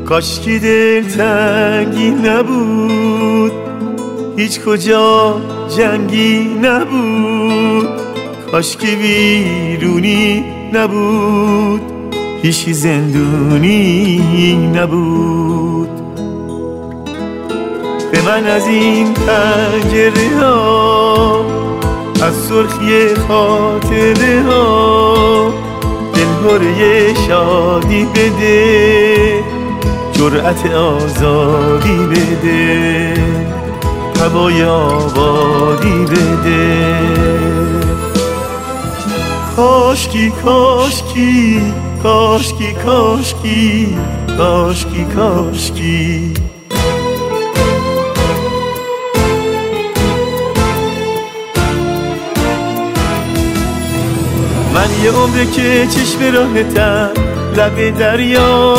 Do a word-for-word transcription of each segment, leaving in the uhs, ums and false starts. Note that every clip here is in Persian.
کاشکی دلتنگی نبود، هیچ کجا جنگی نبود، کاشکی بیرونی نبود، هیچی زندونی نبود. به من از این پنجره ها، از سرخی خاطره ها، دلهوره شادی بده، جرأت آزادی بده، هوای آبادی بده. کاشکی کاشکی کاشکی کاشکی کاشکی کاشکی. من یه عمره که چشم راحتم لب دریا،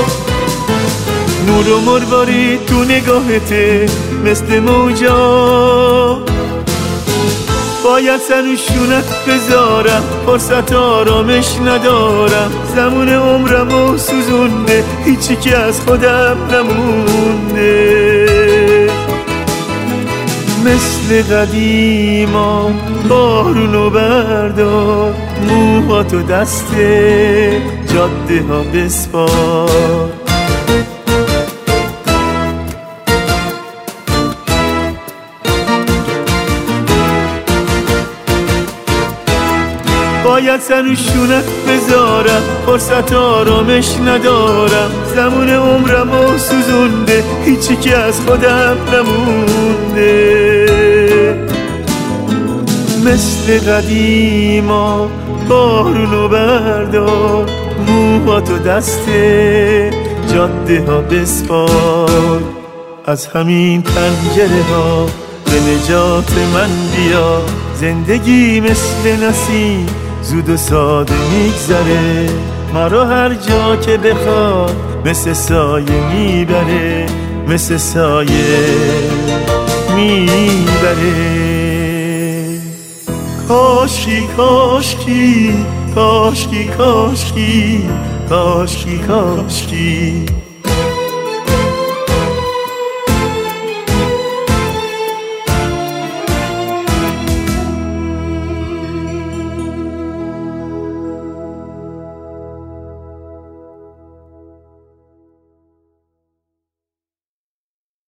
نور و مرواری تو نگاهته مثل موجا. باید سنوشونت بذارم، فرصت آرامش ندارم، زمان عمرمو سوزونده، هیچی که از خودم نمونده. مثل قدیما بارونو بردار، موهاتو دست جاده ها بسپار. باید سنوشونت بذارم، فرصت آرامش ندارم، زمان عمرمو سوزونده، هیچی که از خودم نمونده. مثل قدیما بارونو بردار، موهاتو دست جاده ها بسپار. از همین پنجره ها به نجات من بیا، زندگی مثل نسیم زود و ساده میگذره، مرا هر جا که بخواد مثل سایه میبره، مثل سایه میبره. کاشکی کاشکی کاشکی کاشکی کاشکی کاشکی.